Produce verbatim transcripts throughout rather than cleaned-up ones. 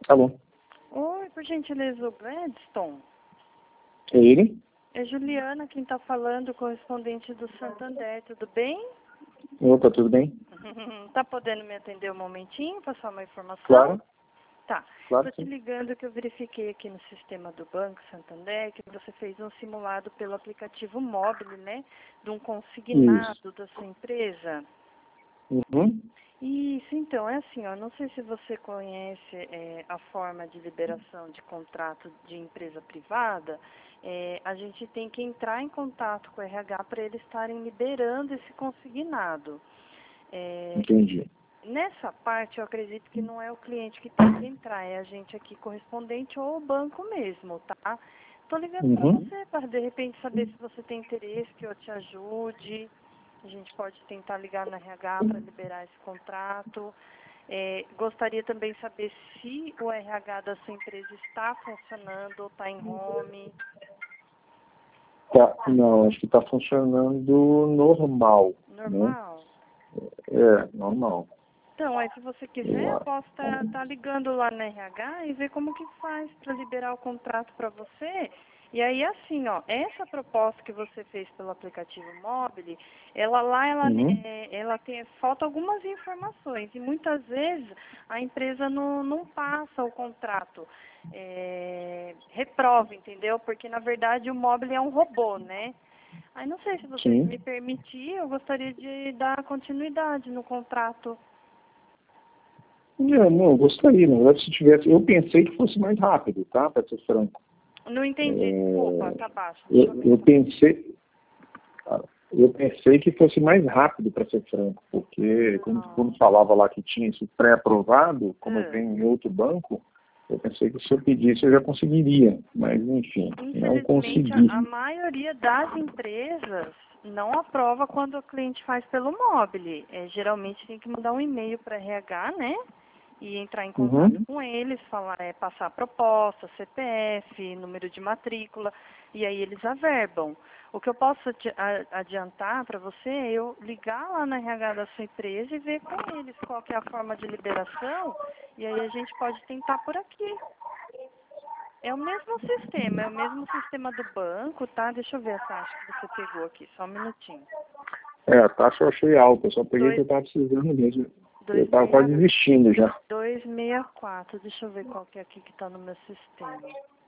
Alô? Oi, por gentileza, o Gladstone. É ele? É Juliana quem está falando, correspondente do Santander, tudo bem? Opa, tudo bem? Tá podendo me atender um momentinho, passar uma informação? Claro. Tá. Claro Estou te sim. ligando que eu verifiquei aqui no sistema do Banco Santander que você fez um simulado pelo aplicativo móvel, né? De um consignado da sua empresa. Uhum. Isso, então, é assim, ó, não sei se você conhece é, a forma de liberação de contrato de empresa privada, é, a gente tem que entrar em contato com o R H para eles estarem liberando esse consignado. É, Entendi. nessa parte, eu acredito que não é o cliente que tem que entrar, é a gente aqui correspondente ou o banco mesmo, tá? Estou ligando para Uhum. você, para de repente saber se você tem interesse que eu te ajude. A gente pode tentar ligar na R H para liberar esse contrato. É, gostaria também de saber se o R H da sua empresa está funcionando ou está em home. Tá, não, acho que está funcionando normal, né? Normal? É, normal. Então, aí se você quiser, Eu eu acho. posso estar tá, tá ligando lá na R H e ver como que faz para liberar o contrato para você. E aí, assim, ó, essa proposta que você fez pelo aplicativo móvel, ela lá, ela, Uhum. é, ela tem, falta algumas informações. E muitas vezes a empresa não, não passa o contrato. É, reprova, entendeu? Porque, na verdade, o móvel é um robô, né? Aí, não sei se você Sim. me permitir, eu gostaria de dar continuidade no contrato. É, não, eu gostaria, na verdade, se tivesse. Eu pensei que fosse mais rápido, tá? Para ser franco. Não entendi, desculpa, É, tá baixo. Deixa eu eu, eu aumentar. pensei. Eu pensei que fosse mais rápido, para ser franco, porque como, Não. como falava lá que tinha isso pré-aprovado, como eu Ah, venho em outro banco, eu pensei que se eu pedisse eu já conseguiria, mas enfim, não infelizmente, a, a consegui. maioria das empresas não aprova quando o cliente faz pelo mobile. É, geralmente tem que mandar um e-mail para R H, né? E entrar em contato Uhum, com eles, falar, é, passar a proposta, C P F, número de matrícula, e aí eles averbam. O que eu posso adi- a- adiantar para você é eu ligar lá na R H da sua empresa e ver com eles qual que é a forma de liberação, e aí a gente pode tentar por aqui. É o mesmo sistema, é o mesmo sistema do banco, tá? Deixa eu ver a taxa que você pegou aqui, só um minutinho. é, a taxa eu achei alta, eu só peguei que eu Dois, estava precisando mesmo. Eu dois, estava meia, quase desistindo já. dois, meia, quatro. Deixa eu ver qual que é aqui que tá no meu sistema.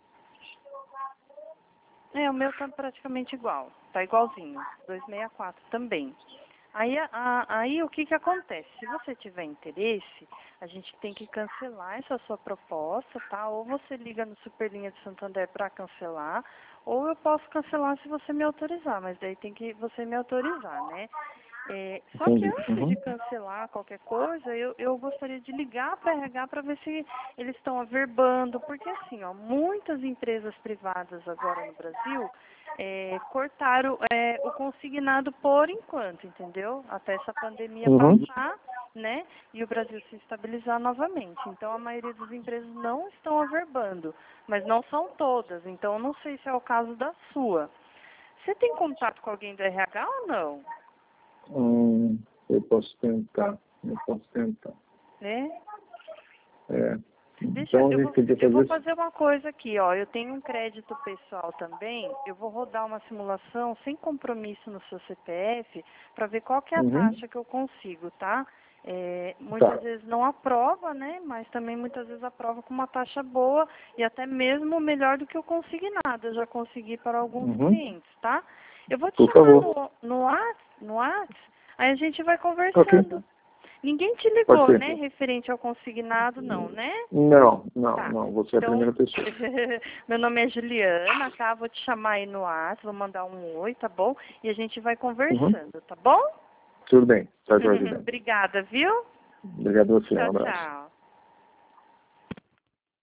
É, o meu tá praticamente igual, tá igualzinho, duzentos e sessenta e quatro também. Aí, a- a- aí o que que acontece? Se você tiver interesse, a gente tem que cancelar essa sua proposta, tá? Ou você liga no Superlinha de Santander para cancelar, ou eu posso cancelar se você me autorizar, mas daí tem que você me autorizar, né? É, só que Entendi. antes de Uhum. cancelar qualquer coisa, eu, eu gostaria de ligar para R H para ver se eles estão averbando, porque assim, ó, muitas empresas privadas agora no Brasil é, cortaram é, o consignado por enquanto, entendeu? Até essa pandemia Uhum. passar, né? E o Brasil se estabilizar novamente. Então a maioria das empresas não estão averbando, mas não são todas. Então eu não sei se é o caso da sua. Você tem contato com alguém do R H ou não? Hum, eu posso tentar, eu posso tentar. Né? É. Deixa, Então a eu gente vou, podia eu vou fazer isso. fazer uma coisa aqui, ó. Eu tenho um crédito pessoal também. Eu vou rodar uma simulação sem compromisso no seu C P F para ver qual que é a Uhum. taxa que eu consigo, tá? É, muitas Tá. vezes não aprova, né? Mas também muitas vezes aprova com uma taxa boa e até mesmo melhor do que o consignado. Eu já consegui para alguns Uhum. clientes, tá? Eu vou te Por chamar favor. no, no Whats, no Whats, aí a gente vai Ok. conversando. Ninguém te Pode ligou, ser. né? Referente ao consignado, não, né? Não, não, Tá. não. Você é a Então, primeira pessoa. meu nome é Juliana, tá? Vou te chamar aí no WhatsApp, vou mandar um oi, tá bom? E a gente vai Uhum. conversando, tá bom? Tudo bem. Tá, Jorge. Obrigada, viu? Obrigado a você. Um Tchau, abraço. tchau.